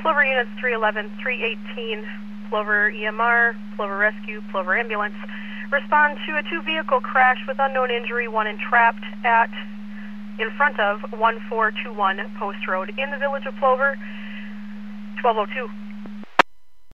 Plover units 311, 318, Plover EMR, Plover Rescue, Plover Ambulance. Respond to a two-vehicle crash with unknown injury, one entrapped in front of 1421 Post Road in the village of Plover, 1202.